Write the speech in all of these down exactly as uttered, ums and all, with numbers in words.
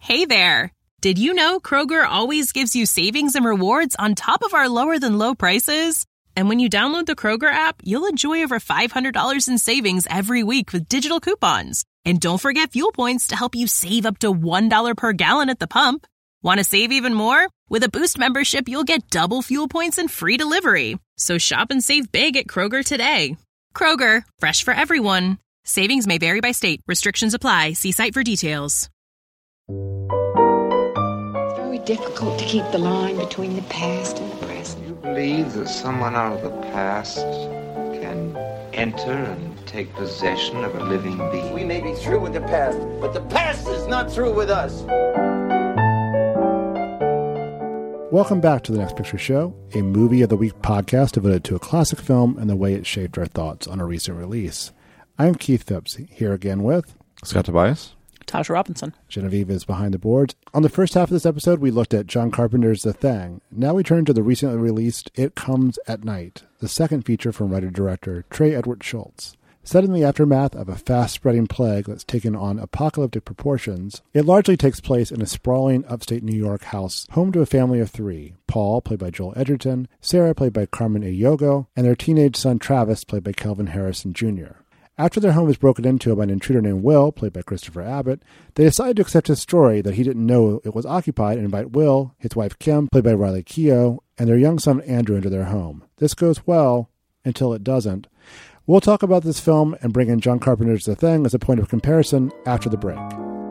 Hey there! Did you know Kroger always gives you savings and rewards on top of our lower-than-low prices? And when you download the Kroger app, you'll enjoy over five hundred dollars in savings every week with digital coupons. And don't forget fuel points to help you save up to one dollar per gallon at the pump. Want to save even more? With a Boost membership, you'll get double fuel points and free delivery. So shop and save big at Kroger today. Kroger, fresh for everyone. Savings may vary by state. Restrictions apply. See site for details. It's very difficult to keep the line between the past and the present. You believe that someone out of the past can enter and take possession of a living being? We may be through with the past, but the past is not through with us. Welcome back to The Next Picture Show, a Movie of the Week podcast devoted to a classic film and the way it shaped our thoughts on a recent release. I'm Keith Phipps, here again with... Scott Tobias. Tasha Robinson. Genevieve is behind the boards. On the first half of this episode, we looked at John Carpenter's The Thing. Now we turn to the recently released It Comes at Night, the second feature from writer-director Trey Edward Shults. Set in the aftermath of a fast-spreading plague that's taken on apocalyptic proportions, it largely takes place in a sprawling upstate New York house home to a family of three: Paul, played by Joel Edgerton, Sarah, played by Carmen Eyogo, and their teenage son Travis, played by Kelvin Harrison Junior After their home is broken into by an intruder named Will, played by Christopher Abbott, they decide to accept his story that he didn't know it was occupied and invite Will, his wife Kim, played by Riley Keough, and their young son Andrew into their home. This goes well until it doesn't. We'll talk about this film and bring in John Carpenter's The Thing as a point of comparison after the break.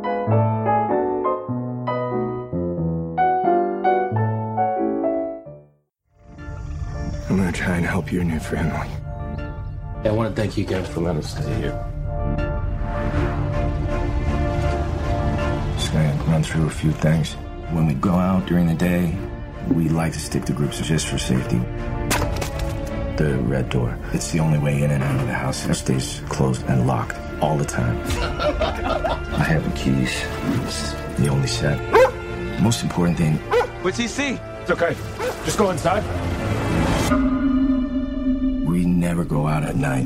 I'm going to try and help your new family. I want to thank you guys for letting us stay here. Just going to run through a few things. When we go out during the day, we like to stick to groups just for safety. The red door. It's the only way in and out of the house. It stays closed and locked all the time. I have the keys. It's the only set. Most important thing... What's he see? It's okay. Just go inside. We never go out at night.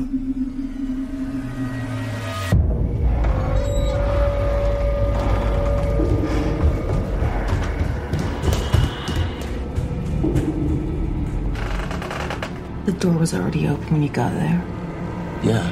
The door was already open when you got there. Yeah.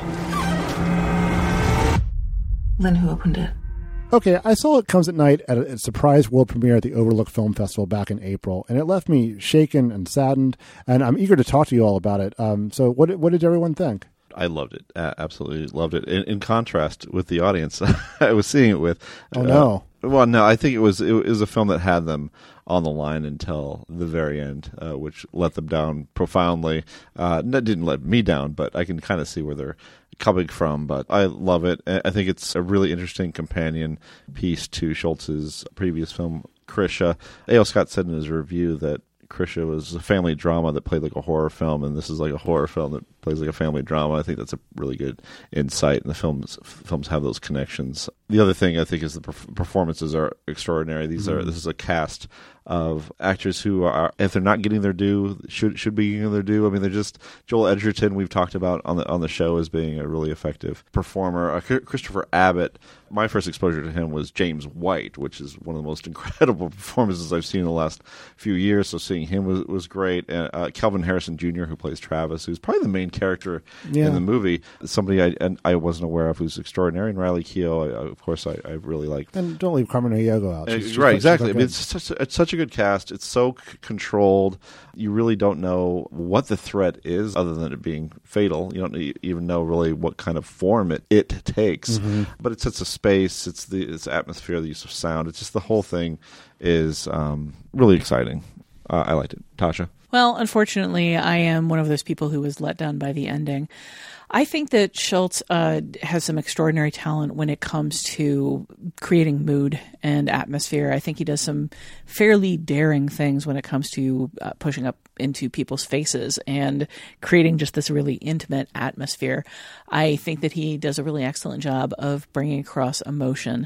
Then who opened it? Okay, I saw It Comes at Night at a surprise world premiere at the Overlook Film Festival back in April, and it left me shaken and saddened, and I'm eager to talk to you all about it. Um, so what, what did everyone think? I loved it. Uh, absolutely loved it. In, in contrast with the audience I was seeing it with. Oh, no. Uh, well, no, I think it was it was a film that had them on the line until the very end, uh, which let them down profoundly. Uh, that didn't let me down, but I can kind of see where they're coming from. But I love it. I think it's a really interesting companion piece to Schultz's previous film, Krisha. A L. Scott said in his review that Krisha was a family drama that played like a horror film, and this is like a horror film that plays like a family drama. I think that's a really good insight, and the films films have those connections. The other thing I think is the performances are extraordinary. These mm-hmm. are this is a cast of actors who are, if they're not getting their due, should should be getting their due. I mean, they're just Joel Edgerton. We've talked about on the on the show as being a really effective performer. Uh, Christopher Abbott. My first exposure to him was James White, which is one of the most incredible performances I've seen in the last few years. So seeing him was was great. And uh, Kelvin Harrison Junior, who plays Travis, who's probably the main character yeah. in the movie. Somebody I and I wasn't aware of who's extraordinary. And Riley Keough, I, of course, I, I really liked. And don't leave Carmen Eyogo out. She's, uh, she's right, like, exactly. Like I mean, it's such, a, it's such a good cast. It's so c- controlled. You really don't know what the threat is, other than it being fatal. You don't even know really what kind of form it, it takes. Mm-hmm. But it sets a space. It's the its atmosphere, the use of sound. It's just the whole thing is um, really exciting. Uh, I liked it. Tasha? Well, unfortunately, I am one of those people who was let down by the ending. I think that Schultz uh, has some extraordinary talent when it comes to creating mood and atmosphere. I think he does some fairly daring things when it comes to uh, pushing up into people's faces and creating just this really intimate atmosphere. I think that he does a really excellent job of bringing across emotion.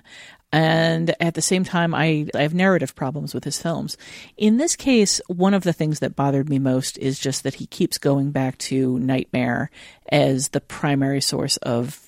And at the same time, I, I have narrative problems with his films. In this case, one of the things that bothered me most is just that he keeps going back to Nightmare as the primary source of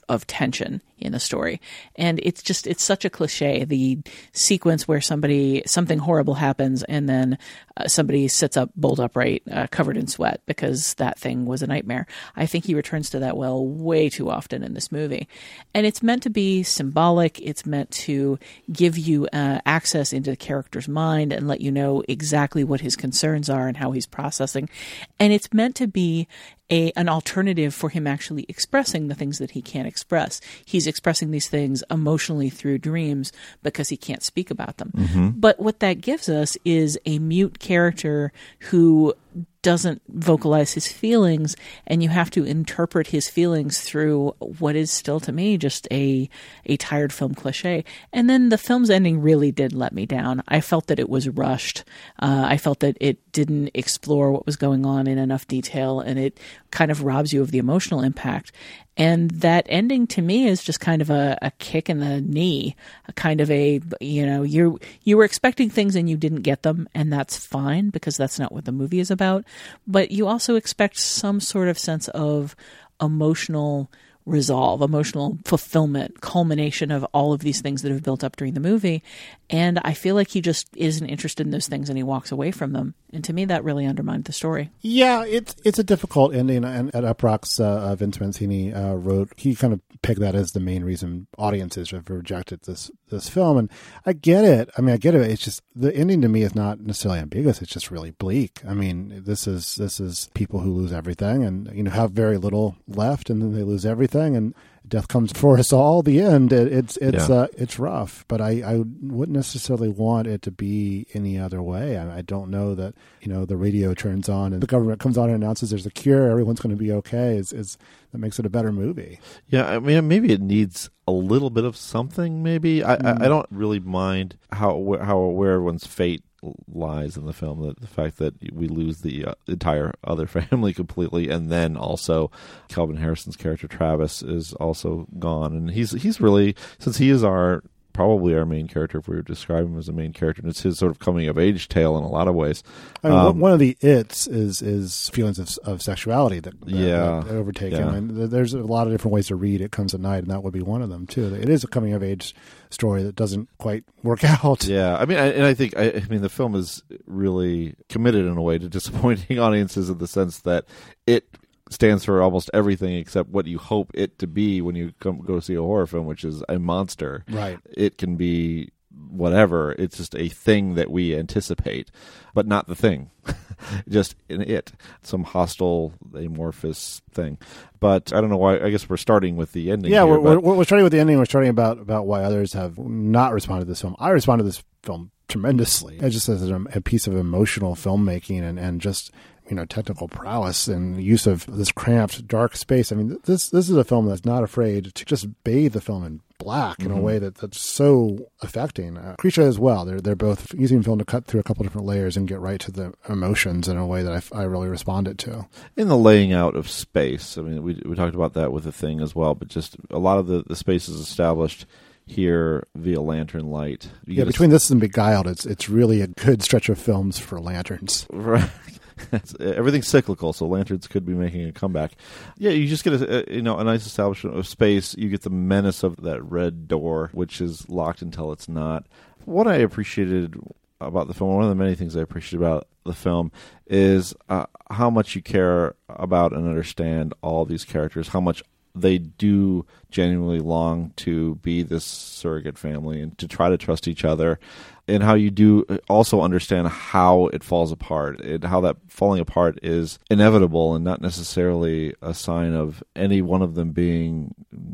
of tension in the story. And it's just, it's such a cliche. The sequence where somebody, something horrible happens and then uh, somebody sits up bolt upright, uh, covered in sweat because that thing was a nightmare. I think he returns to that well way too often in this movie. And it's meant to be symbolic. It's meant to give you uh, access into the character's mind and let you know exactly what his concerns are and how he's processing. And it's meant to be A, an alternative for him actually expressing the things that he can't express. He's expressing these things emotionally through dreams because he can't speak about them. Mm-hmm. But what that gives us is a mute character who doesn't vocalize his feelings, and you have to interpret his feelings through what is still to me just a a tired film cliche. And then the film's ending really did let me down. I felt that it was rushed. Uh, I felt that it didn't explore what was going on in enough detail, and it kind of robs you of the emotional impact. And that ending to me is just kind of a, a kick in the knee, a kind of a, you know, you you were expecting things and you didn't get them, and that's fine because that's not what the movie is about. But you also expect some sort of sense of emotional resolve, emotional fulfillment, culmination of all of these things that have built up during the movie. And I feel like he just isn't interested in those things and he walks away from them. And to me, that really undermined the story. Yeah, it's it's a difficult ending. And at Uproxx, uh, Vince Mancini uh, wrote, he kind of picked that as the main reason audiences have rejected this this film. And I get it. I mean, I get it. It's just, the ending to me is not necessarily ambiguous. It's just really bleak. I mean, this is this is people who lose everything and, you know, have very little left, and then they lose everything, and death comes for us all. The end. It, it's it's yeah. uh, it's rough, but I, I wouldn't necessarily want it to be any other way. I, I don't know that, you know, the radio turns on and the government comes on and announces there's a cure, everyone's going to be okay. Is is that makes it a better movie? Yeah, I mean, maybe it needs a little bit of something. Maybe I, mm. I, I don't really mind how how where everyone's fate lies in the film, that the fact that we lose the uh, entire other family completely, and then also Kelvin Harrison's character Travis is also gone, and he's he's really, since he is our probably our main character, if we were to describe him as a main character, and it's his sort of coming of age tale in a lot of ways. I mean, um, one of the its is is feelings of, of sexuality that, that, yeah, that overtake yeah. him. And there's a lot of different ways to read It Comes at Night, and that would be one of them too. It is a coming of age story that doesn't quite work out. Yeah, I mean, I, and I think I, I mean the film is really committed in a way to disappointing audiences in the sense that it stands for almost everything except what you hope it to be when you come go see a horror film, which is a monster. Right. It can be whatever. It's just a thing that we anticipate, but not the thing. Just in it. Some hostile, amorphous thing. But I don't know why. I guess we're starting with the ending. Yeah, here, we're, we're, we're starting with the ending. We're starting about, about why others have not responded to this film. I responded to this film tremendously. It just as a, a piece of emotional filmmaking and, and just, you know, technical prowess and use of this cramped, dark space. I mean, this this is a film that's not afraid to just bathe the film in black in mm-hmm. a way that, that's so affecting. Uh, Krisha as well. They're they're both using film to cut through a couple different layers and get right to the emotions in a way that I, I really responded to. In the laying out of space, I mean, we we talked about that with The Thing as well, but just a lot of the, the space is established here via lantern light. You yeah, between this and Beguiled, it's it's really a good stretch of films for lanterns. Right. Everything's cyclical, so lanterns could be making a comeback. Yeah, you just get a, a you know a nice establishment of space. You get the menace of that red door, which is locked until it's not. What I appreciated about the film, one of the many things I appreciated about the film, is uh, how much you care about and understand all these characters, how much they do genuinely long to be this surrogate family and to try to trust each other, and how you do also understand how it falls apart and how that falling apart is inevitable and not necessarily a sign of any one of them being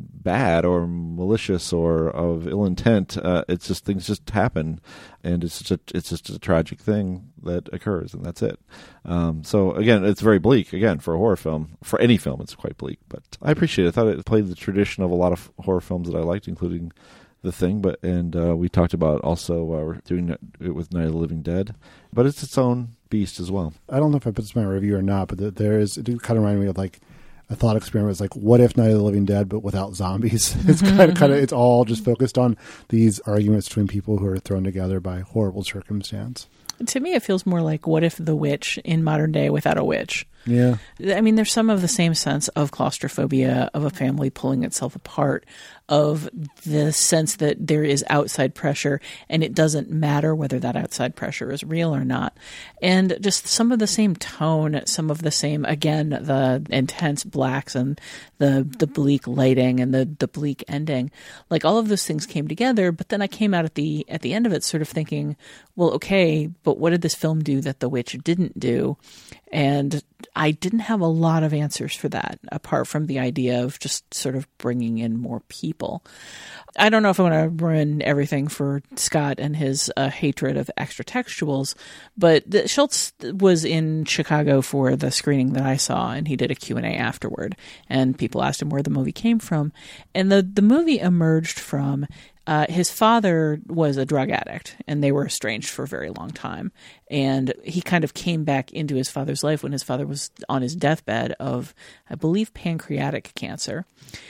bad or malicious or of ill intent. Uh, it's just things just happen, and it's just a, it's just a tragic thing that occurs, and that's it. Um, so again, it's very bleak. Again, for a horror film, for any film, it's quite bleak. But I appreciate it. I thought it played the tradition of a lot of horror films that I liked, including The Thing. But and uh, we talked about also uh, we're doing it with Night of the Living Dead. But it's its own beast as well. I don't know if I put this in my review or not, but there is, it did kind of remind me of like a thought experiment. It's like, what if Night of the Living Dead, but without zombies? It's kind of, kind of, it's all just focused on these arguments between people who are thrown together by horrible circumstance. To me, it feels more like what if The Witch in modern day without a witch? Yeah. I mean, there's some of the same sense of claustrophobia, of a family pulling itself apart, of the sense that there is outside pressure and it doesn't matter whether that outside pressure is real or not. And just some of the same tone, some of the same, again, the intense blacks and the the bleak lighting and the, the bleak ending. Like all of those things came together, but then I came out at the at the end of it sort of thinking, well, okay, but what did this film do that The Witch didn't do? And I didn't have a lot of answers for that, apart from the idea of just sort of bringing in more people. I don't know if I want to ruin everything for Scott and his uh, hatred of extra-textuals, but the, Schultz was in Chicago for the screening that I saw, and he did a Q and A afterward, and people asked him where the movie came from. And the, the movie emerged from Uh, his father was a drug addict, and they were estranged for a very long time. And he kind of came back into his father's life when his father was on his deathbed of, I believe, pancreatic cancer.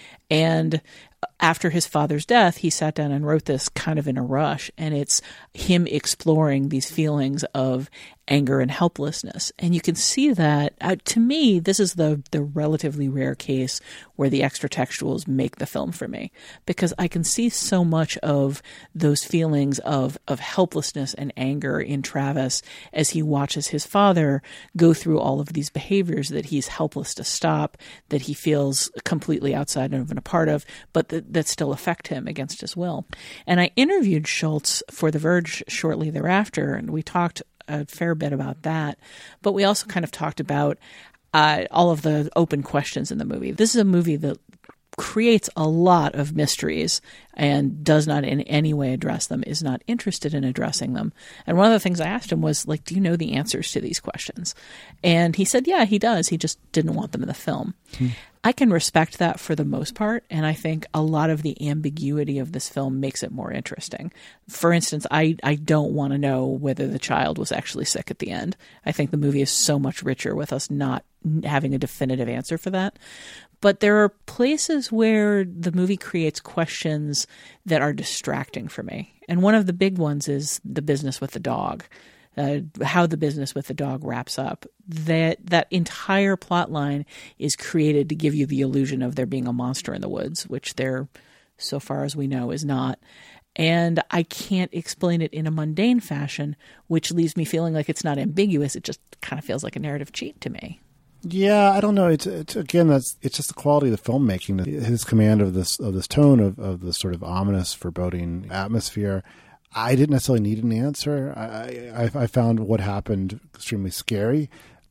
And after his father's death, he sat down and wrote this kind of in a rush. And it's him exploring these feelings of anger and helplessness. And you can see that, uh, to me, this is the, the relatively rare case where the extra textuals make the film for me, because I can see so much of those feelings of, of helplessness and anger in Travis as he watches his father go through all of these behaviors that he's helpless to stop, that he feels completely outside of and a part of, but that, that still affect him against his will. And I interviewed Schultz for The Verge shortly thereafter, and we talked a fair bit about that, but we also kind of talked about uh, all of the open questions in the movie. This is a movie that creates a lot of mysteries and does not in any way address them, is not interested in addressing them. And one of the things I asked him was, like, do you know the answers to these questions? And he said, yeah, he does. He just didn't want them in the film. Hmm. I can respect that for the most part, and I think a lot of the ambiguity of this film makes it more interesting. For instance, I, I don't want to know whether the child was actually sick at the end. I think the movie is so much richer with us not having a definitive answer for that. But there are places where the movie creates questions that are distracting for me. And one of the big ones is the business with the dog. Uh, how the business with the dog wraps up. That that entire plot line is created to give you the illusion of there being a monster in the woods, which there, so far as we know, is not. And I can't explain it in a mundane fashion, which leaves me feeling like it's not ambiguous. It just kind of feels like a narrative cheat to me. Yeah, I don't know. It's, it's again, that's it's just the quality of the filmmaking, his command of this of this tone of of this sort of ominous, foreboding atmosphere. I didn't necessarily need an answer. I, I, I found what happened extremely scary,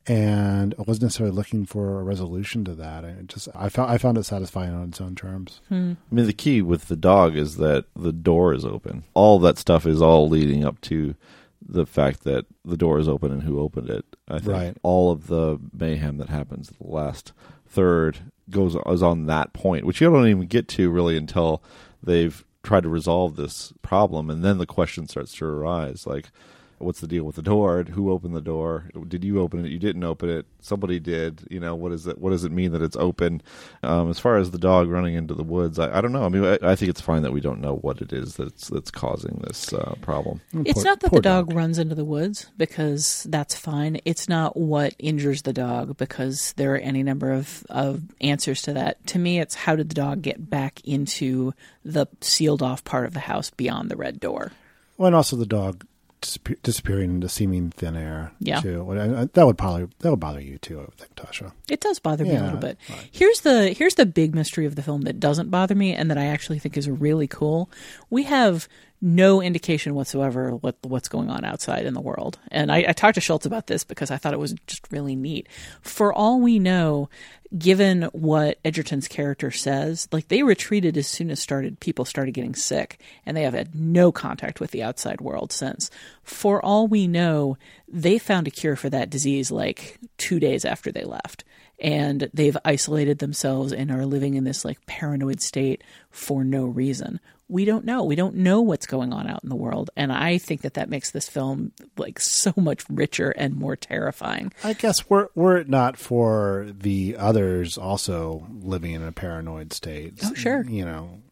and I wasn't necessarily looking for a resolution to that. I just I found I found it satisfying on its own terms. Hmm. I mean, the key with the dog is that the door is open. All that stuff is all leading up to the fact that the door is open and who opened it. I think right. all of the mayhem that happens in the last third goes is on that point, which you don't even get to really until they've tried to resolve this problem, and then the question starts to arise, like, what's the deal with the door? Who opened the door? Did you open it? You didn't open it. Somebody did. You know, what is it? What does it mean that it's open? Um, as far as the dog running into the woods, I, I don't know. I mean, I, I think it's fine that we don't know what it is that's that's causing this uh, problem. It's poor, not that the dog, dog runs into the woods, because that's fine. It's not what injures the dog, because there are any number of, of answers to that. To me, it's how did the dog get back into the sealed off part of the house beyond the red door? Well, and also the dog disappearing into seeming thin air, yeah. too. That would probably that would bother you too, I would think, Tasha. It does bother me yeah, a little bit. Right. Here's the here's the big mystery of the film that doesn't bother me and that I actually think is really cool. We have no indication whatsoever what what's going on outside in the world. And I, I talked to Schultz about this because I thought it was just really neat. For all we know, given what Edgerton's character says, like, they retreated as soon as started people started getting sick, and they have had no contact with the outside world since. For all we know, they found a cure for that disease like two days after they left. And they've isolated themselves and are living in this like paranoid state for no reason. We don't know. We don't know what's going on out in the world. And I think that that makes this film like so much richer and more terrifying. I guess were, were it not for the others also living in a paranoid state. Oh, sure. You know.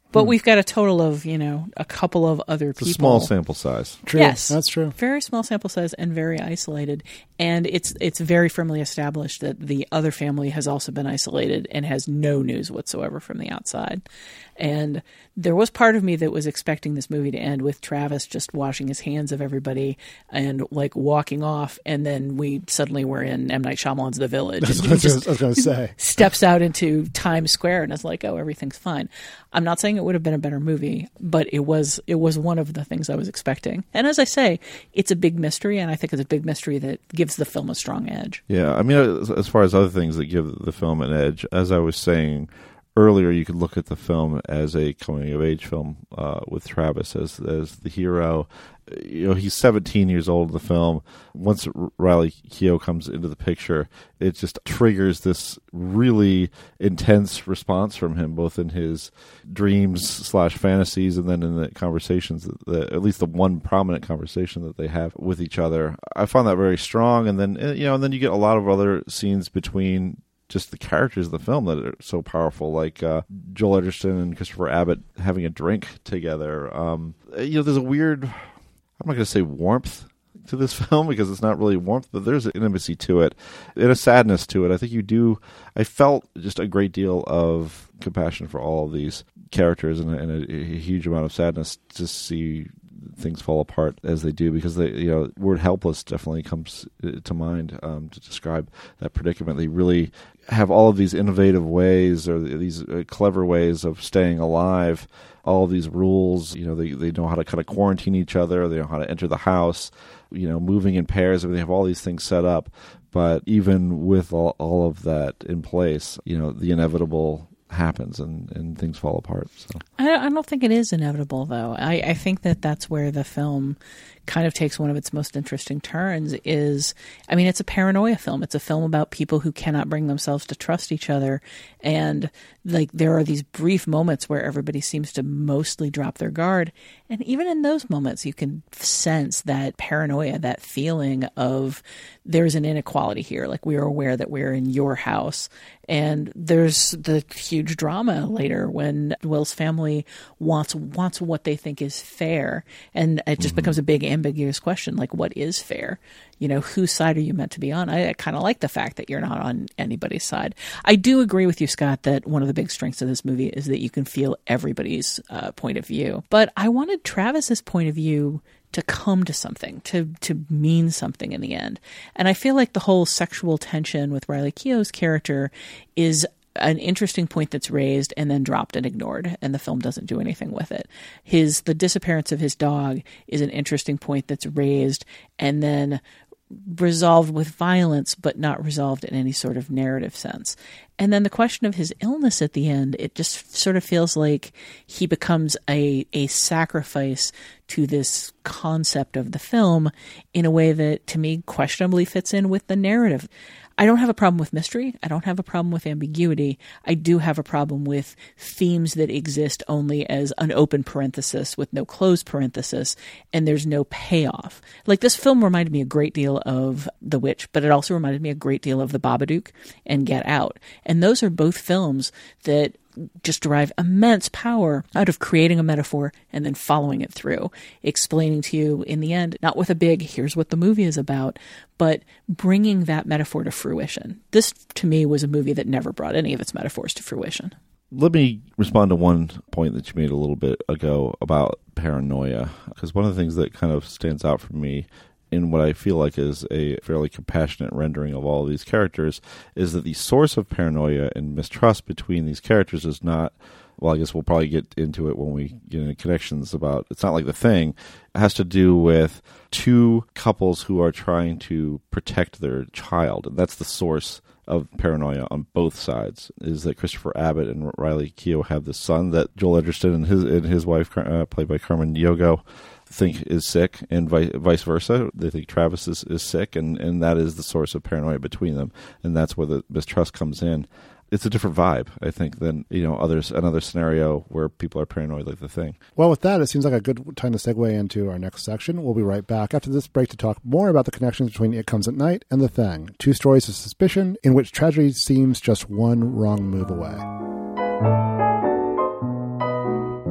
But we've got a total of, you know, a couple of other it's people. a small sample size. True. Yes. That's true. Very small sample size and very isolated. And it's it's very firmly established that the other family has also been isolated and has no news whatsoever from the outside. And there was part of me that was expecting this movie to end with Travis just washing his hands of everybody and like walking off, and then we suddenly were in M. Night Shyamalan's The Village. That's and what he I was, I was going to say. Steps out into Times Square and is like, "Oh, everything's fine." I'm not saying it would have been a better movie, but it was it was one of the things I was expecting. And as I say, it's a big mystery, and I think it's a big mystery that gives the film a strong edge. Yeah, I mean, as, as far as other things that give the film an edge, as I was saying earlier, you could look at the film as a coming-of-age film uh, with Travis as as the hero. You know, he's seventeen years old in the film. Once Riley Keough comes into the picture, it just triggers this really intense response from him, both in his dreams slash fantasies and then in the conversations, that the, at least the one prominent conversation that they have with each other. I found that very strong. And then, you know, and then you get a lot of other scenes between just the characters of the film that are so powerful, like uh, Joel Edgerton and Christopher Abbott having a drink together. Um, you know, there's a weird, I'm not going to say warmth to this film because it's not really warmth, but there's an intimacy to it and a sadness to it. I think you do, I felt just a great deal of compassion for all of these characters and a, and a, a huge amount of sadness to see things fall apart as they do, because they, you know, word helpless definitely comes to mind um, to describe that predicament. They really have all of these innovative ways or these uh, clever ways of staying alive, all of these rules. You know, they, they know how to kind of quarantine each other. They know how to enter the house, you know, moving in pairs. I mean, they have all these things set up. But even with all, all of that in place, you know, the inevitable happens and, and things fall apart. So I, I don't think it is inevitable, though. I, I think that that's where the film kind of takes one of its most interesting turns is, I mean, it's a paranoia film. It's a film about people who cannot bring themselves to trust each other. And like there are these brief moments where everybody seems to mostly drop their guard. And even in those moments, you can sense that paranoia, that feeling of there's an inequality here. Like we are aware that we're in your house. And there's the huge drama later when Will's family wants wants what they think is fair. And it just mm-hmm. becomes a big ambiguous question, like what is fair? You know, whose side are you meant to be on? I, I kind of like the fact that you're not on anybody's side. I do agree with you, Scott, that one of the big strengths of this movie is that you can feel everybody's uh, point of view. But I wanted Travis's point of view to come to something, to to mean something in the end. And I feel like the whole sexual tension with Riley Keough's character is an interesting point that's raised and then dropped and ignored, and the film doesn't do anything with it. His the disappearance of his dog is an interesting point that's raised and then resolved with violence, but not resolved in any sort of narrative sense. And then the question of his illness at the end, it just sort of feels like he becomes a a sacrifice to this concept of the film in a way that, to me, questionably fits in with the narrative. I don't have a problem with mystery. I don't have a problem with ambiguity. I do have a problem with themes that exist only as an open parenthesis with no closed parenthesis, and there's no payoff. Like, this film reminded me a great deal of The Witch, but it also reminded me a great deal of The Babadook and Get Out. And those are both films that just derive immense power out of creating a metaphor and then following it through, explaining to you in the end, not with a big, here's what the movie is about, but bringing that metaphor to fruition. This, to me, was a movie that never brought any of its metaphors to fruition. Let me respond to one point that you made a little bit ago about paranoia, because one of the things that kind of stands out for me in what I feel like is a fairly compassionate rendering of all of these characters is that the source of paranoia and mistrust between these characters is not, well, I guess we'll probably get into it when we get into connections about, it's not like The Thing. It has to do with two couples who are trying to protect their child. And that's the source of paranoia on both sides, is that Christopher Abbott and Riley Keough have this son that Joel Edgerton and his and his wife, uh, played by Carmen Yogo, think is sick, and vice versa. They think Travis is, is sick, and, and that is the source of paranoia between them, and that's where the mistrust comes in. It's a different vibe, I think, than, you know, others another scenario where people are paranoid like The Thing. Well, with that, it seems like a good time to segue into our next section. We'll be right back after this break to talk more about the connections between It Comes at Night and The Thing, two stories of suspicion in which tragedy seems just one wrong move away.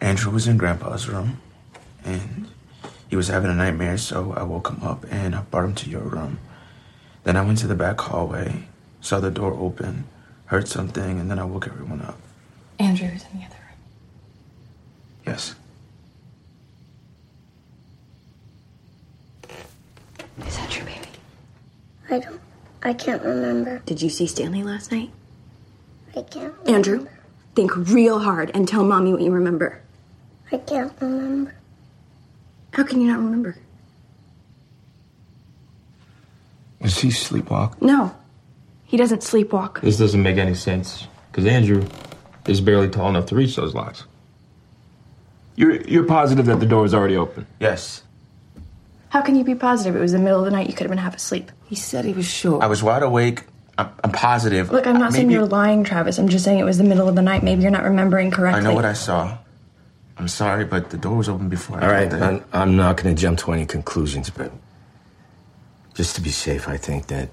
Andrew was in Grandpa's room, and he was having a nightmare, so I woke him up and I brought him to your room. Then I went to the back hallway, saw the door open, heard something, and then I woke everyone up. Andrew was in the other room. Yes. Is that your baby? I don't... I can't remember. Did you see Stanley last night? I can't remember. Andrew, think real hard and tell Mommy what you remember. I can't remember. How can you not remember? Does he sleepwalk? No. He doesn't sleepwalk. This doesn't make any sense, because Andrew is barely tall enough to reach those locks. You're, you're positive that the door is already open? Yes. How can you be positive? It was the middle of the night. You could have been half asleep. He said he was sure. I was wide awake. I'm, I'm positive. Look, I'm not Maybe... saying you're lying, Travis. I'm just saying it was the middle of the night. Maybe you're not remembering correctly. I know what I saw. I'm sorry, but the door was open before I All right, got there. I'm, I'm not going to jump to any conclusions, but just to be safe, I think that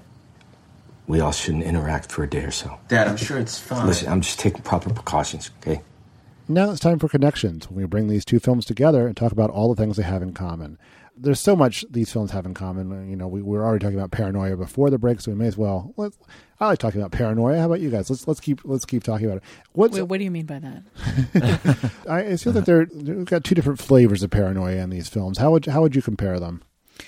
we all shouldn't interact for a day or so. Dad, I'm sure it's fine. Listen, I'm just taking proper precautions, okay? Now it's time for Connections, when we bring these two films together and talk about all the things they have in common. There's so much these films have in common. You know, we, we were already talking about Paranoia before the break, so we may as well. Let's, I like talking about Paranoia. How about you guys? Let's let's keep let's keep talking about it. What's, Wait, what do you mean by that? I it feels like they're we've got two different flavors of paranoia in these films. How would how would you compare them?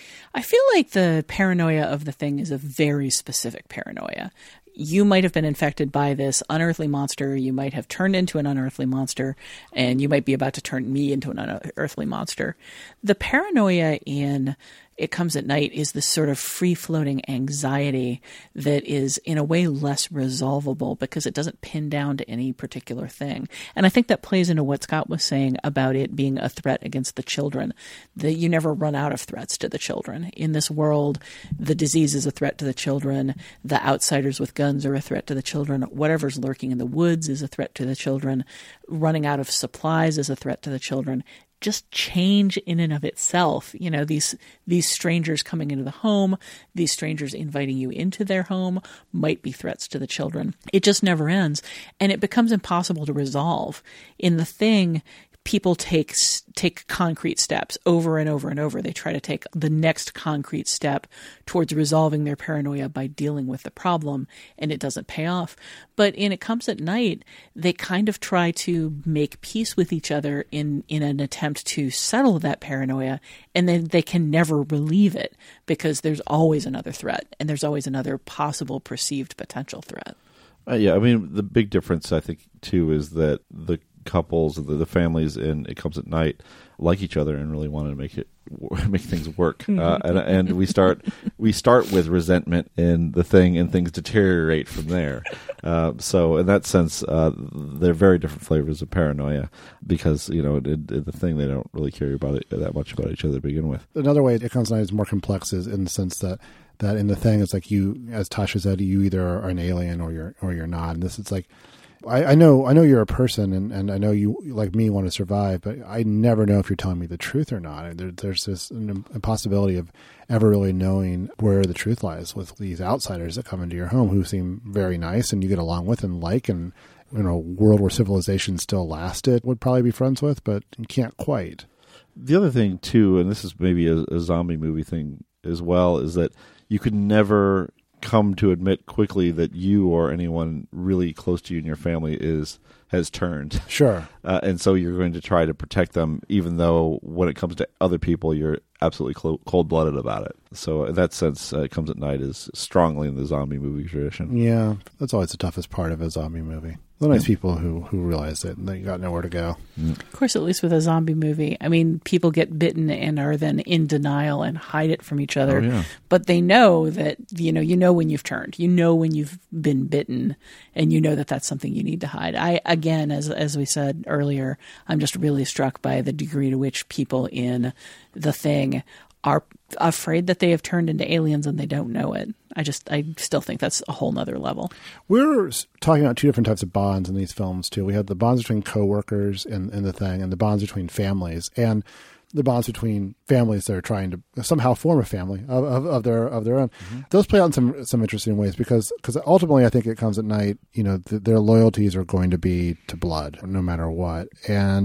I feel like the paranoia of The Thing is a very specific paranoia. You might have been infected by this unearthly monster. You might have turned into an unearthly monster, and you might be about to turn me into an unearthly monster. The paranoia in It Comes at Night is this sort of free-floating anxiety that is, in a way, less resolvable because it doesn't pin down to any particular thing. And I think that plays into what Scott was saying about it being a threat against the children. That you never run out of threats to the children. In this world, the disease is a threat to the children. The outsiders with guns are a threat to the children. Whatever's lurking in the woods is a threat to the children. Running out of supplies is a threat to the children. Just change in and of itself, you know, these these strangers coming into the home, these strangers inviting you into their home might be threats to the children. It just never ends, and it becomes impossible to resolve. In The Thing, people take take concrete steps over and over and over. They try to take the next concrete step towards resolving their paranoia by dealing with the problem, and it doesn't pay off. But in It Comes at Night, they kind of try to make peace with each other in, in an attempt to settle that paranoia, and then they can never relieve it because there's always another threat, and there's always another possible perceived potential threat. Uh, yeah, I mean, the big difference, I think, too, is that the couples, the, the families in It Comes at Night like each other and really want to make it make things work. Uh, and and we start we start with resentment in The Thing, and things deteriorate from there. Uh, so in that sense, uh, they're very different flavors of paranoia because, you know, in, in The Thing, they don't really care about it that much about each other to begin with. Another way It Comes at Night is more complex is in the sense that that in The Thing, it's like you, as Tasha said, you either are an alien or you're or you're not. And this is like, I, I know I know you're a person, and, and I know you, like me, want to survive, but I never know if you're telling me the truth or not. There, there's this an impossibility of ever really knowing where the truth lies with these outsiders that come into your home who seem very nice and you get along with and like, and, you know, a world where civilization still lasted would probably be friends with, but you can't quite. The other thing, too, and this is maybe a, a zombie movie thing as well, is that you could never come to admit quickly that you or anyone really close to you in your family is has turned. Sure. Uh, and so you're going to try to protect them, even though when it comes to other people, you're absolutely cl- cold-blooded about it. So in that sense, uh, It Comes at Night is strongly in the zombie movie tradition. Yeah, that's always the toughest part of a zombie movie. The nice people who, who realize it and they got nowhere to go. Of course, at least with a zombie movie, I mean, people get bitten and are then in denial and hide it from each other. Oh, yeah. But they know that, you know, you know when you've turned, you know when you've been bitten, and you know that that's something you need to hide. I, again, as as we said earlier, I'm just really struck by the degree to which people in The Thing are afraid that they have turned into aliens and they don't know it. I just, I still think that's a whole nother level. We're talking about two different types of bonds in these films too. We have the bonds between coworkers in, in The Thing, and the bonds between families, and the bonds between families that are trying to somehow form a family of, of, of their of their own. Mm-hmm. Those play out in some some interesting ways because because ultimately I think It Comes at Night, you know, th- their loyalties are going to be to blood no matter what, and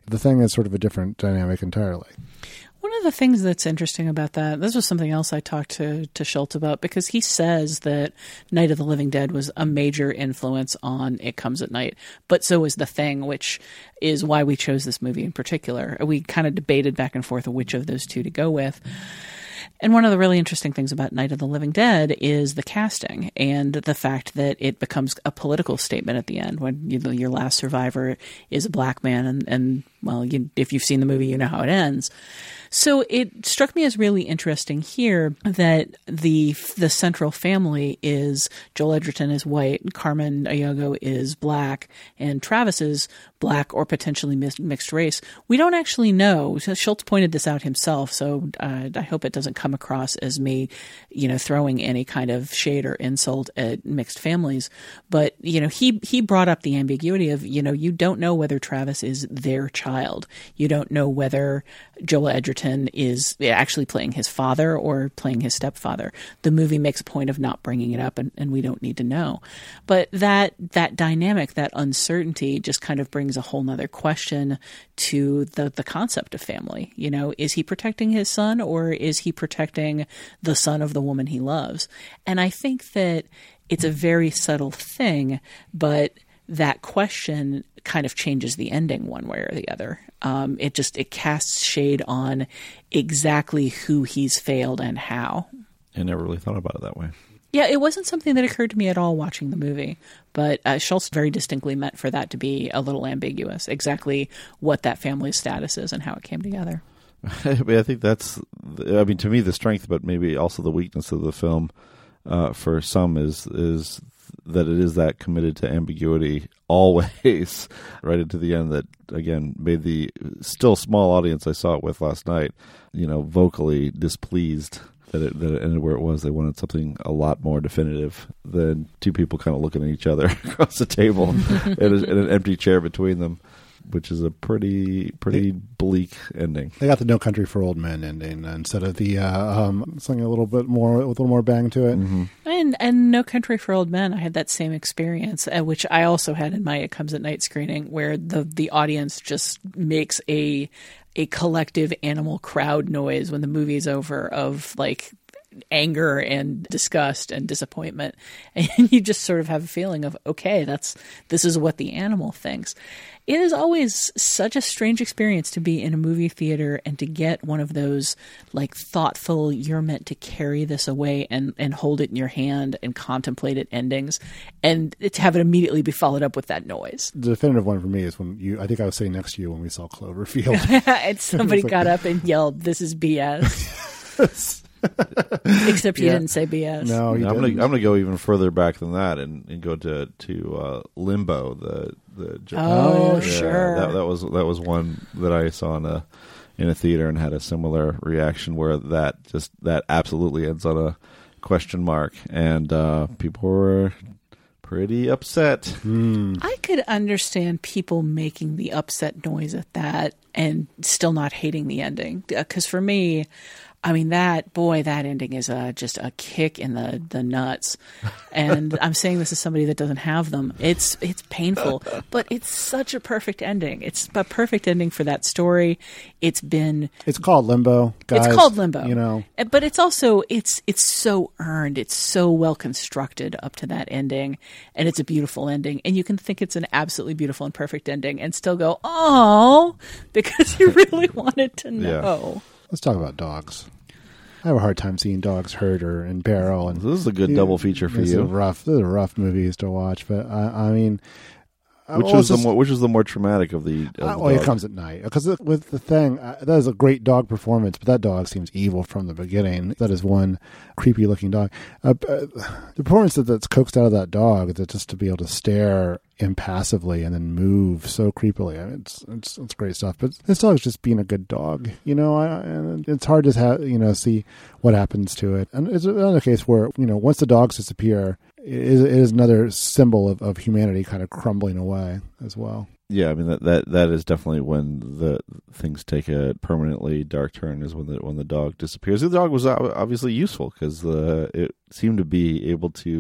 The Thing is sort of a different dynamic entirely. One of the things that's interesting about that, this was something else I talked to, to Schultz about, because he says that Night of the Living Dead was a major influence on It Comes at Night, but so is The Thing, which is why we chose this movie in particular. We kind of debated back and forth which of those two to go with. And one of the really interesting things about Night of the Living Dead is the casting and the fact that it becomes a political statement at the end when you know, your last survivor is a black man. And, and well, you, if you've seen the movie, you know how it ends. So it struck me as really interesting here that the the central family is Joel Edgerton is white, Carmen Iago is black, and Travis is black or potentially mixed race. We don't actually know. Schultz pointed this out himself, so uh, I hope it doesn't come across as me, you know, throwing any kind of shade or insult at mixed families. But, you know, he, he brought up the ambiguity of, you know, you don't know whether Travis is their child. You don't know whether Joel Edgerton is actually playing his father or playing his stepfather. The movie makes a point of not bringing it up, and, and we don't need to know. But that that dynamic, that uncertainty just kind of brings a whole nother question to the, the concept of family. You know, is he protecting his son, or is he protecting the son of the woman he loves? And I think that it's a very subtle thing, but that question kind of changes the ending one way or the other. Um, it just, it casts shade on exactly who he's failed and how. I never really thought about it that way. Yeah, it wasn't something that occurred to me at all watching the movie, but uh, Schultz very distinctly meant for that to be a little ambiguous, exactly what that family's status is and how it came together. I mean, I think that's, I mean, to me, the strength, but maybe also the weakness of the film uh, for some is is that it is that committed to ambiguity always, right into the end, that, again, made the still small audience I saw it with last night, you know, vocally displeased that it, that it ended where it was. They wanted something a lot more definitive than two people kind of looking at each other across the table and, a, and an empty chair between them, which is a pretty pretty bleak ending. They got the No Country for Old Men ending instead of the uh, um, something a little bit more with a little more bang to it. Mm-hmm. And and No Country for Old Men, I had that same experience, uh, which I also had in my It Comes at Night screening, where the the audience just makes a a collective animal crowd noise when the movie's over of like anger and disgust and disappointment, and you just sort of have a feeling of, okay, that's this is what the animal thinks. It is always such a strange experience to be in a movie theater and to get one of those like thoughtful, you're meant to carry this away and and hold it in your hand and contemplate it endings, and to have it immediately be followed up with that noise. The definitive one for me is when you, I think I was sitting next to you when we saw Cloverfield. And somebody like, got up and yelled, "This is B S." Except you yeah. didn't say B S. No, you I'm didn't. gonna I'm gonna go even further back than that and, and go to to uh, Limbo. The the oh yeah, sure that that was that was one that I saw in a in a theater and had a similar reaction where that just that absolutely ends on a question mark, and uh, people were pretty upset. Mm. I could understand people making the upset noise at that and still not hating the ending, because for me, I mean, that, boy, that ending is a, just a kick in the, the nuts. And I'm saying this as somebody that doesn't have them. It's it's painful, but it's such a perfect ending. It's a perfect ending for that story. It's been... It's called Limbo, guys. It's called Limbo. You know. But it's also, it's it's so earned. It's so well constructed up to that ending. And it's a beautiful ending. And you can think it's an absolutely beautiful and perfect ending and still go, oh, because you really wanted to know. Yeah. Let's talk about dogs. I have a hard time seeing dogs hurt or in barrel. And this is a good you, double feature for this you. Is rough. These are rough movies to watch, but I, I mean, which was the more, which is the more traumatic of the? Of uh, the well, dog? It Comes at Night, because with the Thing, uh, that is a great dog performance, but that dog seems evil from the beginning. That is one creepy looking dog. Uh, uh, the performance that, that's coaxed out of that dog, that just to be able to stare impassively and then move so creepily. I mean, it's, it's it's great stuff. But this dog's just being a good dog, you know. I, and it's hard to have, you know, see what happens to it. And it's another case where, you know, once the dogs disappear, it is, it is another symbol of, of humanity kind of crumbling away as well. Yeah, I mean that, that that is definitely when the things take a permanently dark turn. Is when the when the dog disappears. The dog was obviously useful because uh, it seemed to be able to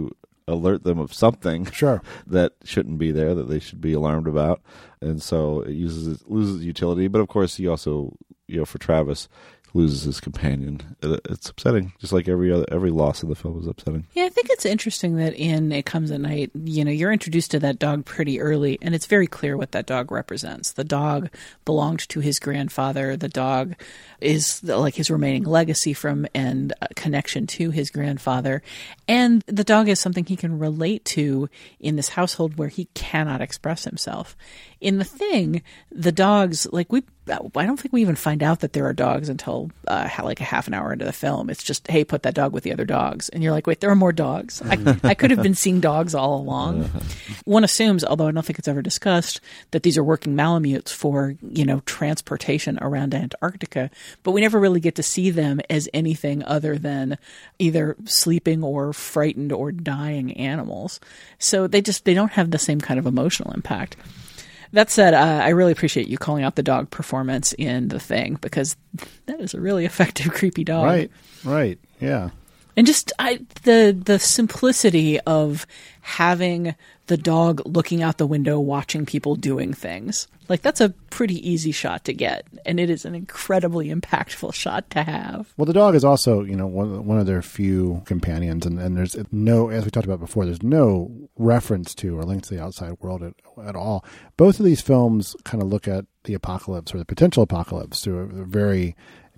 alert them of something sure. that shouldn't be there, that they should be alarmed about. And so it uses it loses utility. But of course, he also, you know, for Travis, loses his companion. It, it's upsetting, just like every other every loss in the film is upsetting. Yeah, I think it's interesting that in It Comes at Night, you know, you're introduced to that dog pretty early, and it's very clear what that dog represents. The dog belonged to his grandfather. The dog is like his remaining legacy from and connection to his grandfather. And the dog is something he can relate to in this household where he cannot express himself. In The Thing, the dogs, like we, I don't think we even find out that there are dogs until uh, like a half an hour into the film. It's just, hey, put that dog with the other dogs. And you're like, wait, there are more dogs. I, I could have been seeing dogs all along. One assumes, although I don't think it's ever discussed, that these are working Malamutes for, you know, transportation around Antarctica. But we never really get to see them as anything other than either sleeping or frightened or dying animals. So they just, they don't have the same kind of emotional impact. That said, uh, I really appreciate you calling out the dog performance in The Thing, because that is a really effective, creepy dog. Right, right, yeah. And just I, the the simplicity of having the dog looking out the window, watching people doing things. Like, that's a pretty easy shot to get, and it is an incredibly impactful shot to have. Well, the dog is also, you know, one, one of their few companions, and, and there's no, as we talked about before, there's no reference to or link to the outside world at, at all. Both of these films kind of look at the apocalypse or the potential apocalypse through a, a very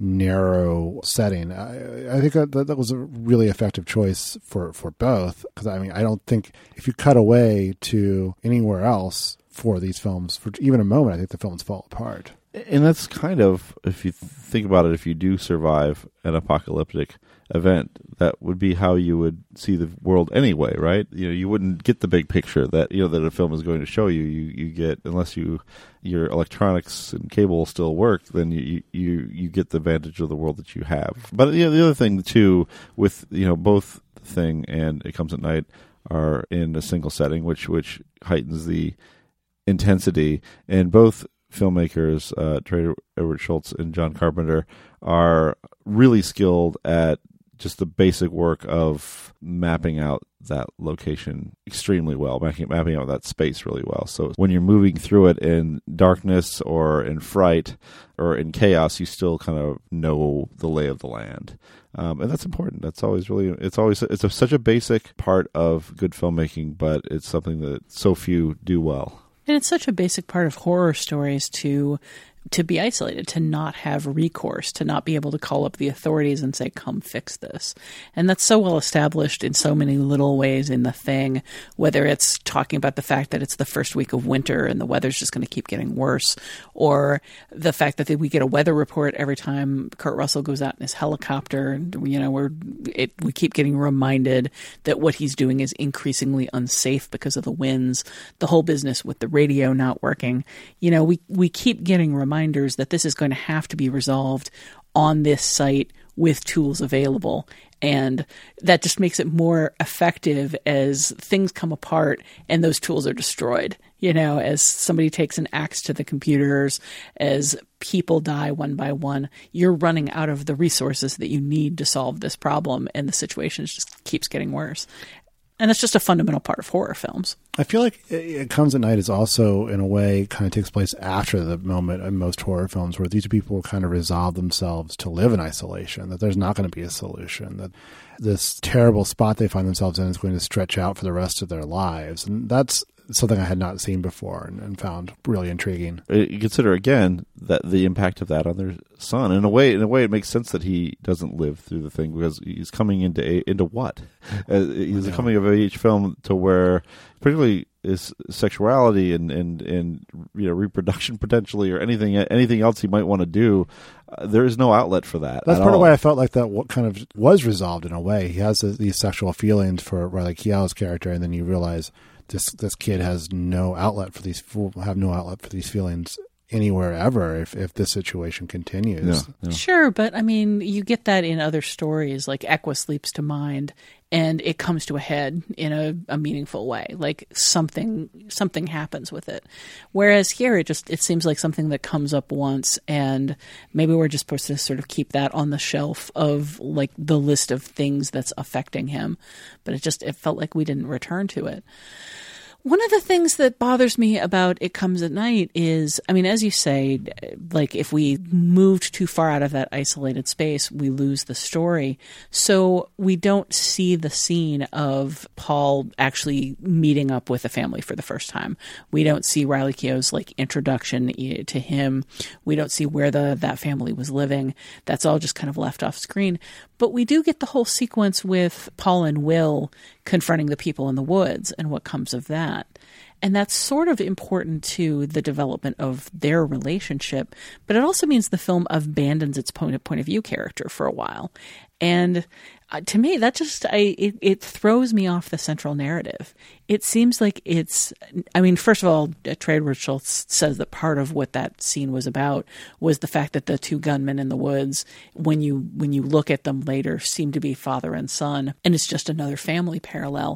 narrow setting. I, I think that, that was a really effective choice for, for both, because I mean, I don't think if you cut away to anywhere else for these films for even a moment, I think the films fall apart. And that's kind of, if you think about it, if you do survive an apocalyptic event, that would be how you would see the world anyway, right? You know, you wouldn't get the big picture that, you know, that a film is going to show you. You you get, unless you your electronics and cable still work, then you you you get the advantage of the world that you have. But you know, the other thing too, with, you know, both The Thing and It Comes at Night are in a single setting, which which heightens the intensity. And both filmmakers, uh, Trey Edward Shults and John Carpenter, are really skilled at just the basic work of mapping out that location extremely well, mapping, mapping out that space really well. So when you're moving through it in darkness or in fright or in chaos, you still kind of know the lay of the land. Um, and that's important. That's always really, it's always, it's a, such a basic part of good filmmaking, but it's something that so few do well. And it's such a basic part of horror stories to to be isolated, to not have recourse, to not be able to call up the authorities and say, come fix this. And that's so well established in so many little ways in The Thing, whether it's talking about the fact that it's the first week of winter and the weather's just going to keep getting worse, or the fact that we get a weather report every time Kurt Russell goes out in his helicopter. You know, we're, it, we keep getting reminded that what he's doing is increasingly unsafe because of the winds, the whole business with the radio not working. You know, we, we keep getting reminded reminders that this is going to have to be resolved on this site with tools available. And that just makes it more effective as things come apart and those tools are destroyed. You know, as somebody takes an axe to the computers, as people die one by one, you're running out of the resources that you need to solve this problem, and the situation just keeps getting worse. And that's just a fundamental part of horror films. I feel like It Comes at Night is also, in a way, kind of takes place after the moment in most horror films where these people kind of resolve themselves to live in isolation, that there's not going to be a solution, that this terrible spot they find themselves in is going to stretch out for the rest of their lives. And that's something I had not seen before and, and found really intriguing. You consider, again, that the impact of that on their son. In a way, in a way, it makes sense that he doesn't live through the thing, because he's coming into a, into what? Uh, he's a coming of age film to where, particularly, is sexuality and, and, and you know, reproduction potentially, or anything anything else he might want to do. Uh, there is no outlet for that. That's part all. of why I felt like that what kind of was resolved in a way. He has these sexual feelings for Riley Keough's character, and then you realize this this kid has no outlet for these have no outlet for these feelings anywhere ever if, if this situation continues. Yeah, yeah. Sure, but I mean, you get that in other stories, like Equus leaps to mind, and it comes to a head in a, a meaningful way. Like something something happens with it. Whereas here, it just it seems like something that comes up once, and maybe we're just supposed to sort of keep that on the shelf of like the list of things that's affecting him. But it just it felt like we didn't return to it. One of the things that bothers me about It Comes at Night is, I mean, as you say, like if we moved too far out of that isolated space, we lose the story. So we don't see the scene of Paul actually meeting up with a family for the first time. We don't see Riley Keough's like introduction to him. We don't see where the that family was living. That's all just kind of left off screen. But we do get the whole sequence with Paul and Will confronting the people in the woods and what comes of that. And that's sort of important to the development of their relationship. But it also means the film abandons its point of, point of view character for a while. And uh, to me, that just, I, it, it throws me off the central narrative. It seems like it's, I mean, first of all, Trey Edward Schultz says that part of what that scene was about was the fact that the two gunmen in the woods, when you, when you look at them later, seem to be father and son. And it's just another family parallel.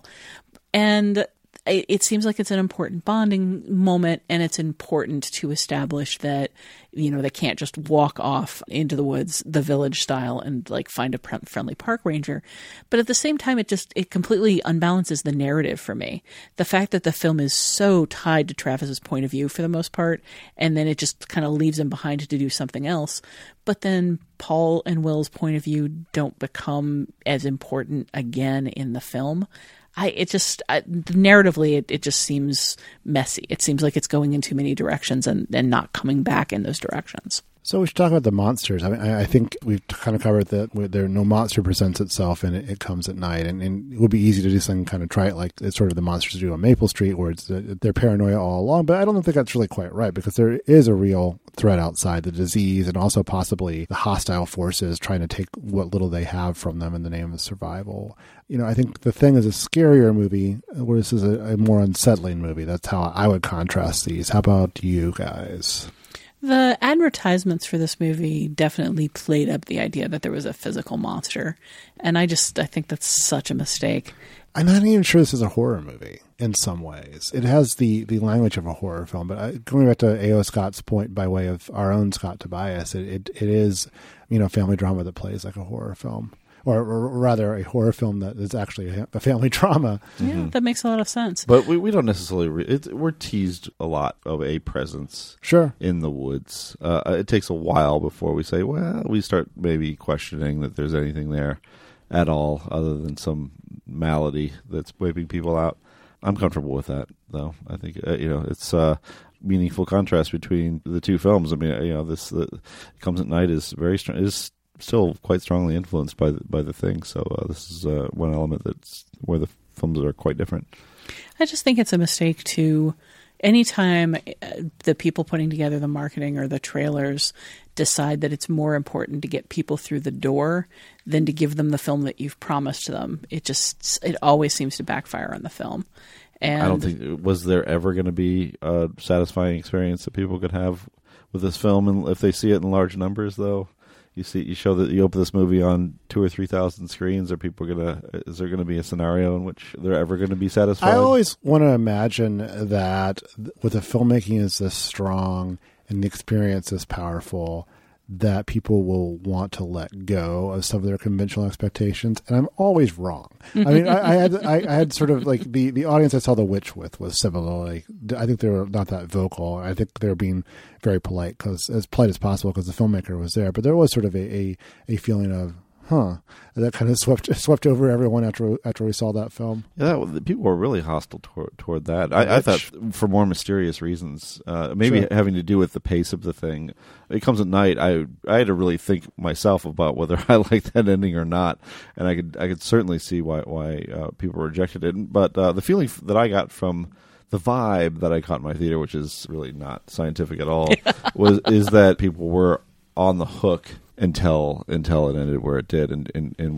And it seems like it's an important bonding moment, and it's important to establish that, you know, they can't just walk off into the woods, the Village style, and like find a friendly park ranger. But at the same time, it just, it completely unbalances the narrative for me. The fact that the film is so tied to Travis's point of view for the most part, and then it just kind of leaves him behind to do something else. But then Paul and Will's point of view don't become as important again in the film. I, it just, I, narratively, it, it just seems messy. It seems like it's going in too many directions and, and not coming back in those directions. So we should talk about the monsters. I mean, I think we've kind of covered that there no monster presents itself and it, it comes at night. And, and it would be easy to do something kind of try it like it's sort of the monsters do on Maple Street, where it's they're paranoia all along. But I don't think that's really quite right, because there is a real threat outside, the disease, and also possibly the hostile forces trying to take what little they have from them in the name of survival. You know, I think The Thing is a scarier movie, where this is a, a more unsettling movie. That's how I would contrast these. How about you guys? The advertisements for this movie definitely played up the idea that there was a physical monster. And I just, I think that's such a mistake. I'm not even sure this is a horror movie in some ways. It has the, the language of a horror film, but I, going back to A O. Scott's point by way of our own Scott Tobias, it, it, it is, you know, family drama that plays like a horror film. Or, or rather, a horror film that is actually a, a family drama. Yeah, mm-hmm. That makes a lot of sense. But we, we don't necessarily... Re- it, we're teased a lot of a presence sure. in the woods. Uh, it takes a while before we say, well, we start maybe questioning that there's anything there at all other than some malady that's wiping people out. I'm comfortable with that, though. I think, uh, you know, it's a meaningful contrast between the two films. I mean, you know, this uh, Comes at Night is very strong. Is still quite strongly influenced by the, by the Thing. So uh, this is uh, one element that's where the films are quite different. I just think it's a mistake to, anytime the people putting together the marketing or the trailers decide that it's more important to get people through the door than to give them the film that you've promised them, it just, it always seems to backfire on the film. And I don't think, was there ever going to be a satisfying experience that people could have with this film, and if they see it in large numbers, though? You see, you show that you open this movie on two or three thousand screens. Are people gonna? Is there going to be a scenario in which they're ever going to be satisfied? I always want to imagine that with the filmmaking is this strong and the experience is powerful, that people will want to let go of some of their conventional expectations, and I'm always wrong. I mean, I, I had I, I had sort of like the, the audience I saw The Witch with was similarly. I think they were not that vocal. I think they were being very polite, because as polite as possible, because the filmmaker was there. But there was sort of a, a, a feeling of, huh, that kind of swept swept over everyone after after we saw that film. Yeah, that, people were really hostile toward, toward that. I, I thought for more mysterious reasons, uh, maybe sure. having to do with the pace of the thing. It Comes at Night. I I had to really think myself about whether I liked that ending or not, and I could I could certainly see why why uh, people rejected it. But uh, the feeling that I got from the vibe that I caught in my theater, which is really not scientific at all, was is that people were on the hook until until it ended where it did, and, and, and weren't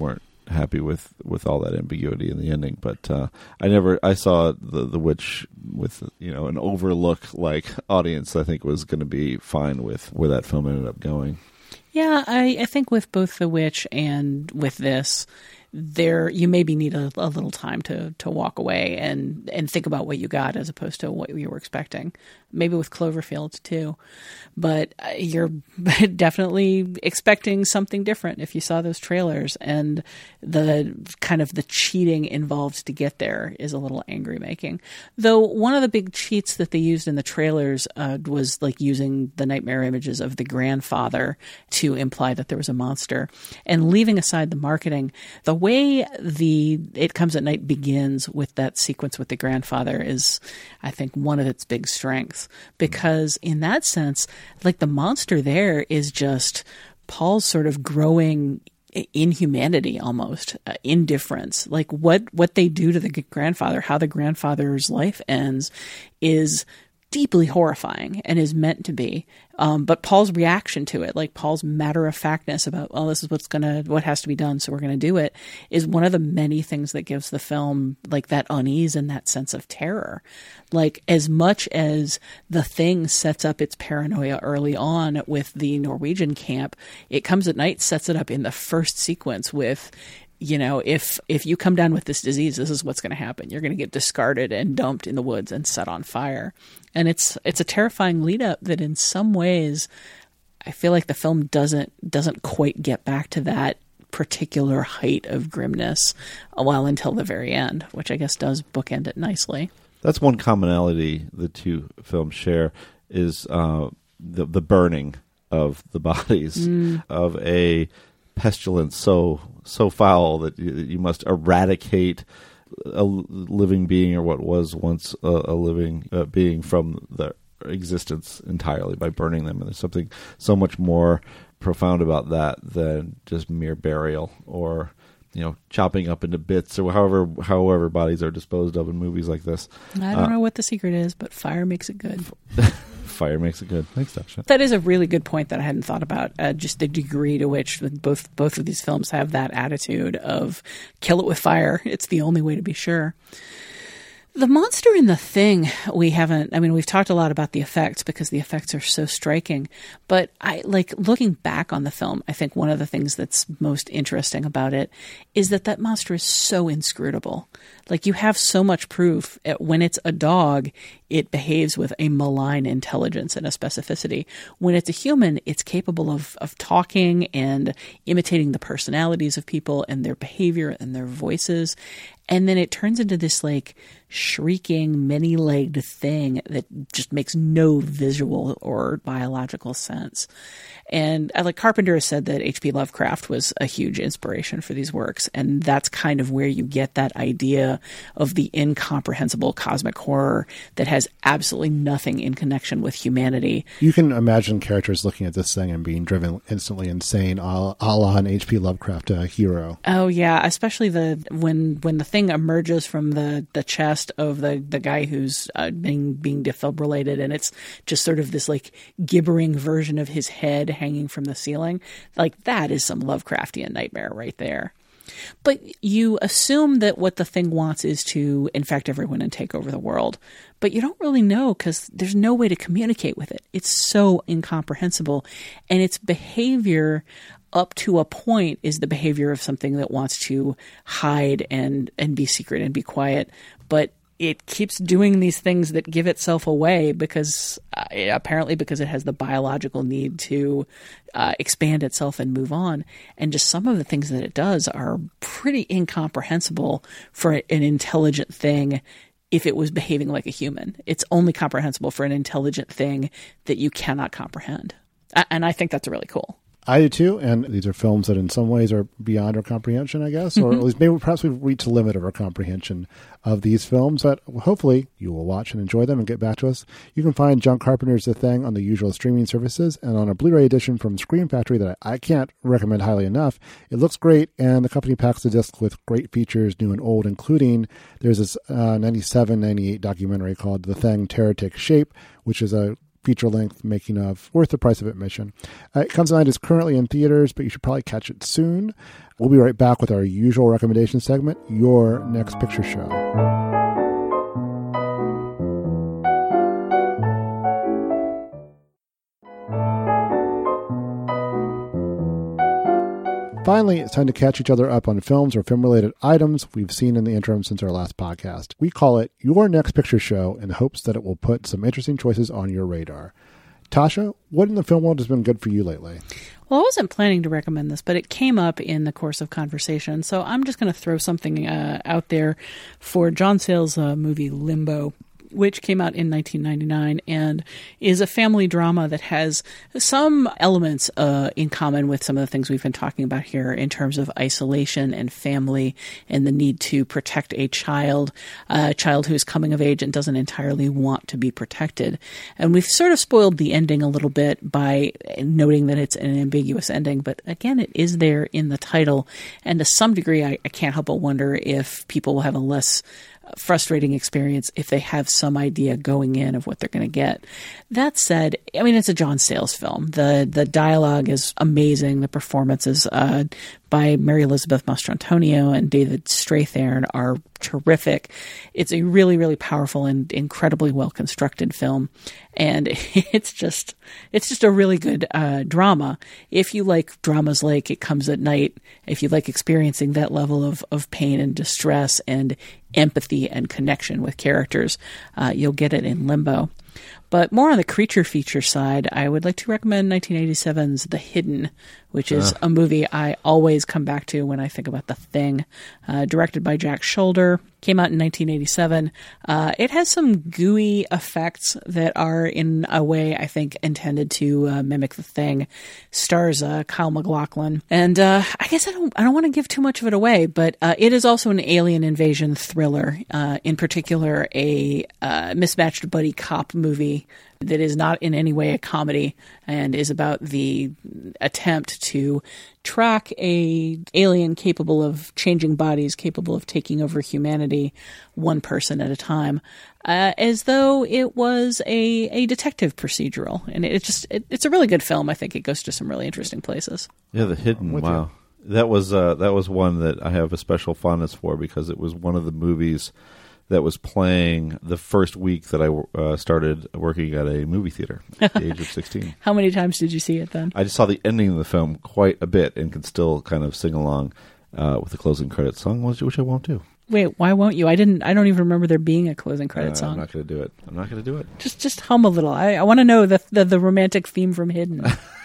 happy with, with all that ambiguity in the ending. But uh, I never I saw the the Witch with, you know, an Overlook like audience. I think was going to be fine with where that film ended up going. Yeah, I, I think with both The Witch and with this, there you maybe need a, a little time to to walk away and and think about what you got as opposed to what you were expecting. Maybe with Cloverfield too, but you're definitely expecting something different if you saw those trailers, and the kind of the cheating involved to get there is a little angry making. Though one of the big cheats that they used in the trailers uh, was like using the nightmare images of the grandfather to imply that there was a monster, and leaving aside the marketing, the way the It Comes at Night begins with that sequence with the grandfather is, I think, one of its big strengths. Because in that sense, like the monster there is just Paul's sort of growing inhumanity, almost uh, indifference. Like what, what they do to the grandfather, how the grandfather's life ends is deeply horrifying and is meant to be. Um, but Paul's reaction to it, like Paul's matter-of-factness about, oh, this is what's gonna, what has to be done, so we're gonna do it, is one of the many things that gives the film like that unease and that sense of terror. Like as much as The Thing sets up its paranoia early on with the Norwegian camp, It Comes at Night sets it up in the first sequence with, you know, if if you come down with this disease, this is what's going to happen. You're going to get discarded and dumped in the woods and set on fire. And it's it's a terrifying lead up that in some ways I feel like the film doesn't doesn't quite get back to that particular height of grimness well until the very end, which I guess does bookend it nicely. That's one commonality the two films share is uh, the the burning of the bodies mm. of a pestilence so so foul that you, you must eradicate a living being or what was once a, a living uh, being from their existence entirely by burning them. And there's something so much more profound about that than just mere burial or, you know, chopping up into bits or however however bodies are disposed of in movies like this. I don't uh, know what the secret is, but fire makes it good. Fire makes it good. Thanks, Dasha. That is a really good point that I hadn't thought about. Uh, just the degree to which both both of these films have that attitude of kill it with fire. It's the only way to be sure. The monster in The Thing, we haven't, I mean, we've talked a lot about the effects because the effects are so striking, but I like looking back on the film, I think one of the things that's most interesting about it is that that monster is so inscrutable. Like you have so much proof when it's a dog, it behaves with a malign intelligence and a specificity. When it's a human, it's capable of, of talking and imitating the personalities of people and their behavior and their voices. And then it turns into this like shrieking, many-legged thing that just makes no visual or biological sense. And uh, like Carpenter has said that H P Lovecraft was a huge inspiration for these works. And that's kind of where you get that idea of the incomprehensible cosmic horror that has absolutely nothing in connection with humanity. You can imagine characters looking at this thing and being driven instantly insane, a la an H P Lovecraft uh, hero. Oh yeah, especially the when when the thing emerges from the, the chest of the, the guy who's uh, being being defibrillated, and it's just sort of this like gibbering version of his head hanging from the ceiling. Like that is some Lovecraftian nightmare right there. But you assume that what the thing wants is to infect everyone and take over the world. But you don't really know because there's no way to communicate with it. It's so incomprehensible. And its behavior up to a point is the behavior of something that wants to hide and, and be secret and be quiet. But it keeps doing these things that give itself away because uh, apparently because it has the biological need to uh, expand itself and move on. And just some of the things that it does are pretty incomprehensible for an intelligent thing. If it was behaving like a human, it's only comprehensible for an intelligent thing that you cannot comprehend. And I think that's really cool. I do too, and these are films that in some ways are beyond our comprehension, I guess, or mm-hmm. at least maybe perhaps we've reached the limit of our comprehension of these films, but hopefully you will watch and enjoy them and get back to us. You can find John Carpenter's The Thing on the usual streaming services and on a Blu-ray edition from Scream Factory that I can't recommend highly enough. It looks great, and the company packs the disc with great features, new and old, including there's this uh, ninety-seven ninety-eight documentary called The Thing, Terror Takes Shape, which is a feature-length making of, worth the price of admission. Uh, It Comes at Night is currently in theaters, but you should probably catch it soon. We'll be right back with our usual recommendation segment, Your Next Picture Show. Finally, it's time to catch each other up on films or film-related items we've seen in the interim since our last podcast. We call it Your Next Picture Show in the hopes that it will put some interesting choices on your radar. Tasha, what in the film world has been good for you lately? Well, I wasn't planning to recommend this, but it came up in the course of conversation, so I'm just going to throw something uh, out there for John Sayles' uh, movie Limbo, which came out in nineteen ninety-nine and is a family drama that has some elements uh, in common with some of the things we've been talking about here in terms of isolation and family and the need to protect a child, a child who is coming of age and doesn't entirely want to be protected. And we've sort of spoiled the ending a little bit by noting that it's an ambiguous ending, but again, it is there in the title. And to some degree, I, I can't help but wonder if people will have a less frustrating experience if they have some idea going in of what they're going to get. That said, I mean, it's a John Sayles film. The the dialogue is amazing. The performances uh, by Mary Elizabeth Mastrantonio and David Strathairn are terrific. It's a really, really powerful and incredibly well-constructed film. And it's just it's just a really good uh, drama. If you like dramas like It Comes at Night, if you like experiencing that level of, of pain and distress and empathy and connection with characters, uh, you'll get it in Limbo. But more on the creature feature side, I would like to recommend nineteen eighty-seven's The Hidden, which is uh. a movie I always come back to when I think about The Thing. Uh, directed by Jack Shoulder, came out in nineteen eighty-seven. Uh, it has some gooey effects that are, in a way, I think, intended to uh, mimic The Thing. Stars uh, Kyle MacLachlan, and uh, I guess I don't, I don't want to give too much of it away, but uh, it is also an alien invasion thriller. Uh, in particular, a uh, mismatched buddy cop movie that is not in any way a comedy and is about the attempt to track a alien capable of changing bodies, capable of taking over humanity one person at a time, uh, as though it was a, a detective procedural. And it just it, it's a really good film. I think it goes to some really interesting places. Yeah, The Hidden. Wow. You. That was uh, that was one that I have a special fondness for because it was one of the movies that was playing the first week that I uh, started working at a movie theater at the age of sixteen. How many times did you see it then? I just saw the ending of the film quite a bit and can still kind of sing along uh, with the closing credits song, which I won't do. Wait, why won't you? I didn't. I don't even remember there being a closing credit uh, song. I'm not going to do it. I'm not going to do it. Just, just hum a little. I, I want to know the, the the romantic theme from Hidden.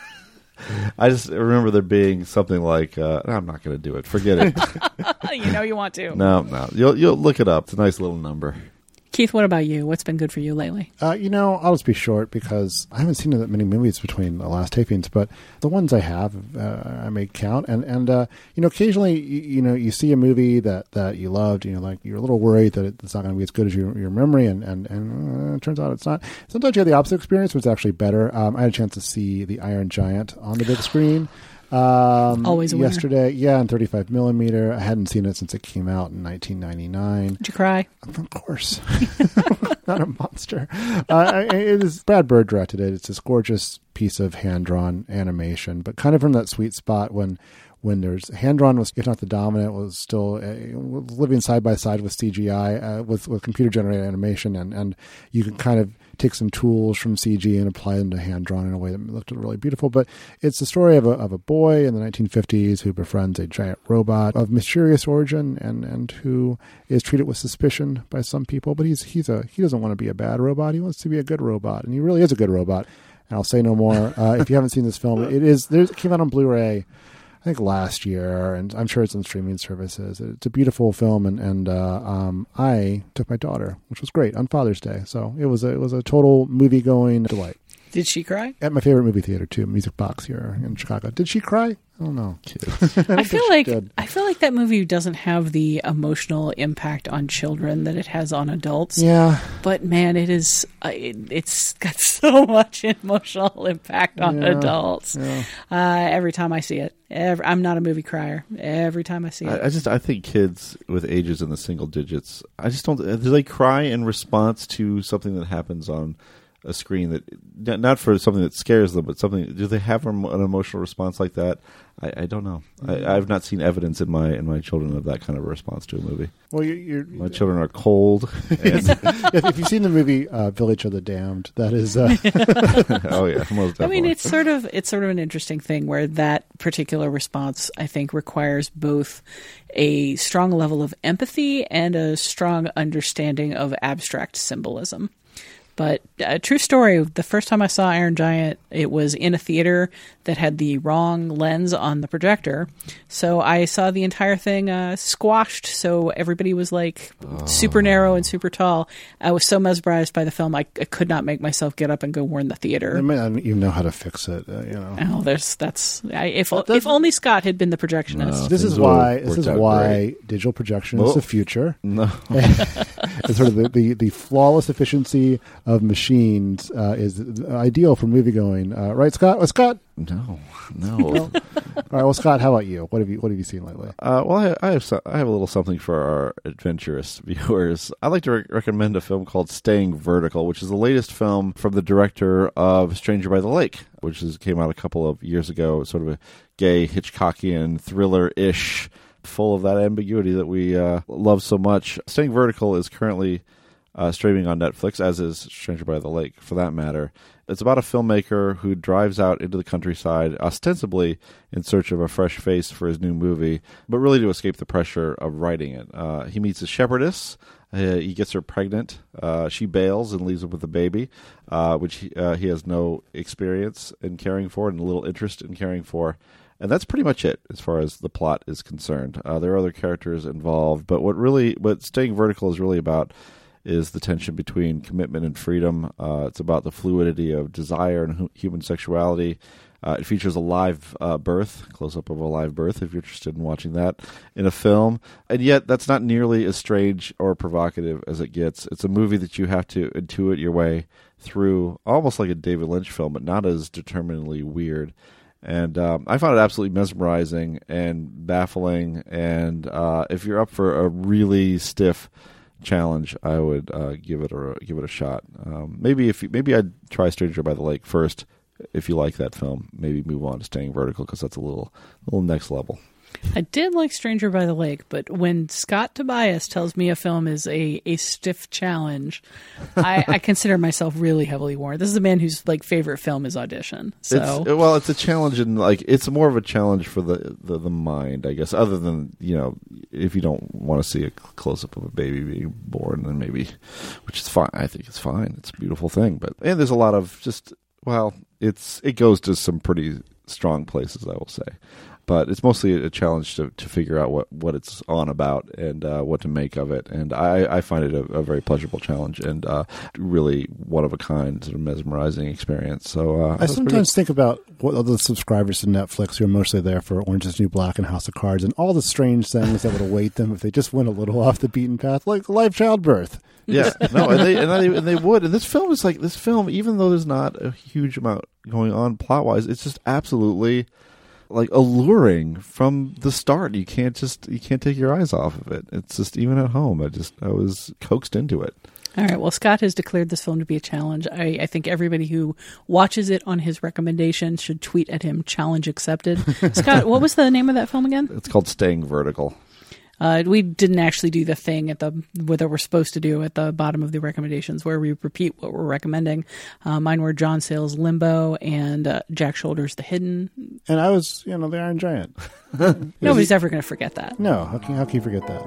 I just remember there being something like, uh, I'm not going to do it. Forget it. You know you want to. No, no. You'll you'll look it up. It's a nice little number. Keith, what about you? What's been good for you lately? Uh, you know, I'll just be short because I haven't seen that many movies between the last tapings, but the ones I have, uh, I may count. And, and uh, you know, occasionally, you, you know, you see a movie that, that you loved, you know, like you're a little worried that it's not going to be as good as your, your memory, and, and, and uh, it turns out it's not. Sometimes you have the opposite experience, which is actually better. Um, I had a chance to see The Iron Giant on the big screen. Um, Always a winner. Yesterday, yeah, in thirty-five millimeter. I hadn't seen it since it came out in nineteen ninety-nine. Did you cry? Of course. Not a monster. Uh, it is Brad Bird directed it. It's this gorgeous piece of hand-drawn animation, but kind of from that sweet spot when when there's hand-drawn was, if not the dominant, was still uh, living side by side with C G I, uh, with, with computer-generated animation, and, and you can kind of take some tools from C G and apply them to hand-drawn in a way that looked really beautiful. But it's the story of a, of a boy in the nineteen fifties who befriends a giant robot of mysterious origin and, and who is treated with suspicion by some people. But he's he's a he doesn't want to be a bad robot. He wants to be a good robot, and he really is a good robot. And I'll say no more. Uh, if you haven't seen this film, it is there's, it came out on Blu-ray, I think last year, and I'm sure it's on streaming services. It's a beautiful film, and and uh, um, I took my daughter, which was great, on Father's Day. So it was a, it was a total movie-going delight. Did she cry? At my favorite movie theater too, Music Box here in Chicago. Did she cry? I don't know. I, I feel like I feel like that movie doesn't have the emotional impact on children that it has on adults. Yeah, but man, it is uh, it, it's got so much emotional impact on yeah, adults. Yeah. Uh, every time I see it, every, I'm not a movie crier. Every time I see it, I, I just I think kids with ages in the single digits, I just don't. Do they cry in response to something that happens on a screen that, not for something that scares them, but something, do they have an emotional response like that? I, I don't know. Mm-hmm. I, I've not seen evidence in my in my children of that kind of a response to a movie. Well, you're, you're, my children are cold. And if, if you've seen the movie uh, Village of the Damned, that is. Uh... oh yeah, most definitely. I mean, it's sort of it's sort of an interesting thing where that particular response, I think, requires both a strong level of empathy and a strong understanding of abstract symbolism. But a uh, true story, the first time I saw Iron Giant, it was in a theater that had the wrong lens on the projector. So I saw the entire thing uh, squashed, so everybody was like oh. super narrow and super tall. I was so mesmerized by the film, I, I could not make myself get up and go warn the theater. I may not even know how to fix it, uh, you know. Oh, there's that's I, if that if only Scott had been the projectionist. No, this is why this is why great. digital projection oh. is the future. No, it's sort of the, the, the flawless efficiency of machines uh, is ideal for movie going, uh, right, Scott? Well, Scott. No, no. Well, all right. Well, Scott, how about you? What have you What have you seen lately? Uh, well, I, I have so, I have a little something for our adventurous viewers. I'd like to re- recommend a film called Staying Vertical, which is the latest film from the director of Stranger by the Lake, which is, came out a couple of years ago. Sort of a gay Hitchcockian thriller-ish, full of that ambiguity that we uh, love so much. Staying Vertical is currently uh, streaming on Netflix, as is Stranger by the Lake, for that matter. It's about a filmmaker who drives out into the countryside, ostensibly in search of a fresh face for his new movie, but really to escape the pressure of writing it. Uh, he meets a shepherdess. Uh, he gets her pregnant. Uh, she bails and leaves him with a baby, uh, which he, uh, he has no experience in caring for and little interest in caring for. And that's pretty much it as far as the plot is concerned. Uh, there are other characters involved, but what really, what Staying Vertical is really about is the tension between commitment and freedom. Uh, it's about the fluidity of desire and hu- human sexuality. Uh, it features a live uh, birth, close-up of a live birth, if you're interested in watching that in a film. And yet, that's not nearly as strange or provocative as it gets. It's a movie that you have to intuit your way through, almost like a David Lynch film, but not as determinedly weird. And um, I found it absolutely mesmerizing and baffling. And uh, if you're up for a really stiff challenge, I would uh, give it a give it a shot. Um, maybe if you, maybe I'd try Stranger by the Lake first. If you like that film, maybe move on to Staying Vertical because that's a little little next level. I did like Stranger by the Lake, but when Scott Tobias tells me a film is a, a stiff challenge, I, I consider myself really heavily warned. This is a man whose like favorite film is Audition. So it's, well, it's a challenge, and like it's more of a challenge for the, the, the mind, I guess. Other than, you know, if you don't want to see a close up of a baby being born, then maybe, which is fine. I think it's fine. It's a beautiful thing, but and there's a lot of just well, it's it goes to some pretty strong places, I will say. But it's mostly a challenge to, to figure out what, what it's on about and uh, what to make of it. And I, I find it a, a very pleasurable challenge and uh, really one-of-a-kind, sort of mesmerizing experience. So uh, I sometimes think about what other subscribers to Netflix who are mostly there for Orange is the New Black and House of Cards and all the strange things that would await them if they just went a little off the beaten path, like live childbirth. Yeah, no, and they, and they and they would. And this film is like, this film, even though there's not a huge amount going on plot-wise, it's just absolutely like alluring from the start. You can't just you can't take your eyes off of it. It's just, even at home, I just I was coaxed into it. All right. Well, Scott has declared this film to be a challenge. I, I think everybody who watches it on his recommendation should tweet at him "challenge accepted." Scott, what was the name of that film again? It's called Staying Vertical. Uh, we didn't actually do the thing at the what we're supposed to do at the bottom of the recommendations, where we repeat what we're recommending. Uh, mine were John Sayles' Limbo and uh, Jack Shoulders' The Hidden. And I was, you know, the Iron Giant. Nobody's ever going to forget that. No, how can, how can you forget that?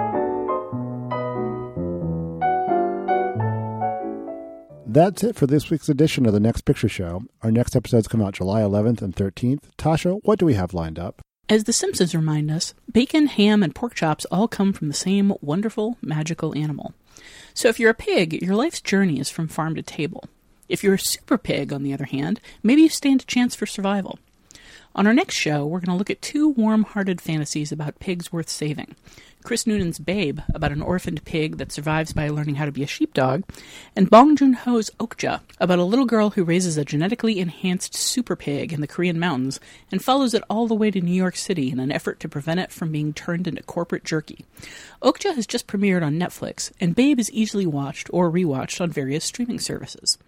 That's it for this week's edition of The Next Picture Show. Our next episodes come out July eleventh and thirteenth. Tasha, what do we have lined up? As The Simpsons remind us, bacon, ham, and pork chops all come from the same wonderful, magical animal. So if you're a pig, your life's journey is from farm to table. If you're a super pig, on the other hand, maybe you stand a chance for survival. On our next show, we're going to look at two warm-hearted fantasies about pigs worth saving. Chris Noonan's Babe, about an orphaned pig that survives by learning how to be a sheepdog, and Bong Joon-ho's Okja, about a little girl who raises a genetically enhanced super pig in the Korean mountains and follows it all the way to New York City in an effort to prevent it from being turned into corporate jerky. Okja has just premiered on Netflix, and Babe is easily watched or rewatched on various streaming services.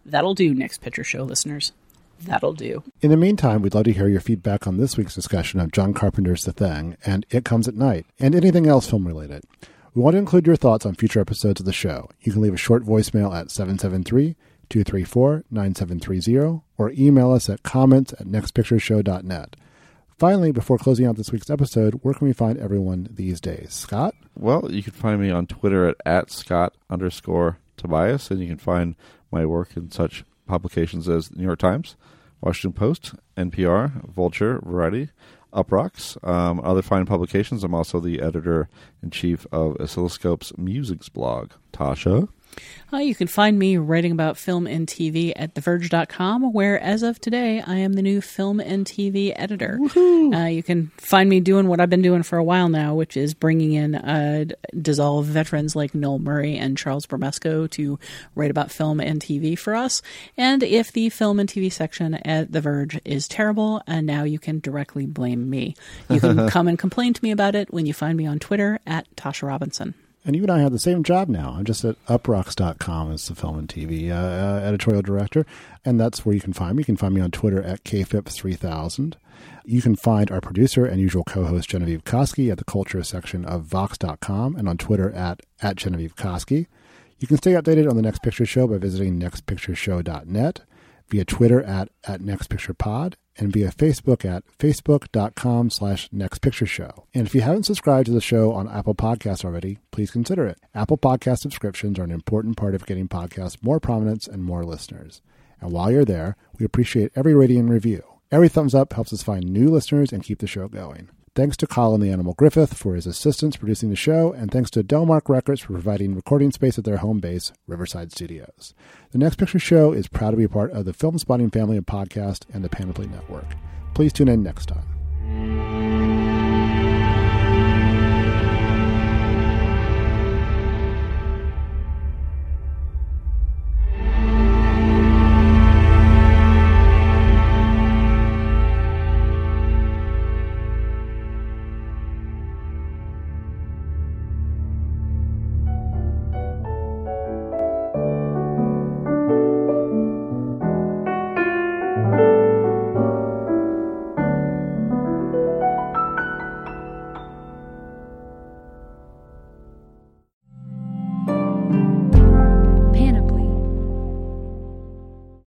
That'll do, Next Picture Show listeners. That'll do. In the meantime, we'd love to hear your feedback on this week's discussion of John Carpenter's The Thing and It Comes at Night, and anything else film-related. We want to include your thoughts on future episodes of the show. You can leave a short voicemail at seven seven three, two three four, nine seven three zero or email us at comments at next picture show dot net. Finally, before closing out this week's episode, where can we find everyone these days? Scott? Well, you can find me on Twitter at, at Scott underscore Tobias, and you can find my work in such publications as the New York Times, Washington Post, N P R, Vulture, Variety, Uprocks, um, other fine publications. I'm also the editor-in-chief of Oscilloscope's Musics blog. Tasha? Uh, you can find me writing about film and T V at the verge dot com, where, as of today, I am the new film and T V editor. Uh, you can find me doing what I've been doing for a while now, which is bringing in uh, dissolved veterans like Noel Murray and Charles Bramesco to write about film and T V for us. And if the film and T V section at The Verge is terrible, and now you can directly blame me. You can come and complain to me about it when you find me on Twitter at Tasha Robinson. And you and I have the same job now. I'm just at uprocks dot com as the film and T V uh, uh, editorial director, and that's where you can find me. You can find me on Twitter at K F I P three thousand. You can find our producer and usual co-host Genevieve Koski at the culture section of vox dot com and on Twitter at, at Genevieve Koski. You can stay updated on The Next Picture Show by visiting next picture show dot net, via Twitter at, at nextpicturepod, and via Facebook at facebook.com slash nextpictureshow. And if you haven't subscribed to the show on Apple Podcasts already, please consider it. Apple Podcast subscriptions are an important part of getting podcasts more prominence and more listeners. And while you're there, we appreciate every rating and review. Every thumbs up helps us find new listeners and keep the show going. Thanks to Colin the Animal Griffith for his assistance producing the show, and thanks to Delmark Records for providing recording space at their home base, Riverside Studios. The Next Picture Show is proud to be a part of the Film Spotting family of podcasts and the Panoply Network. Please tune in next time.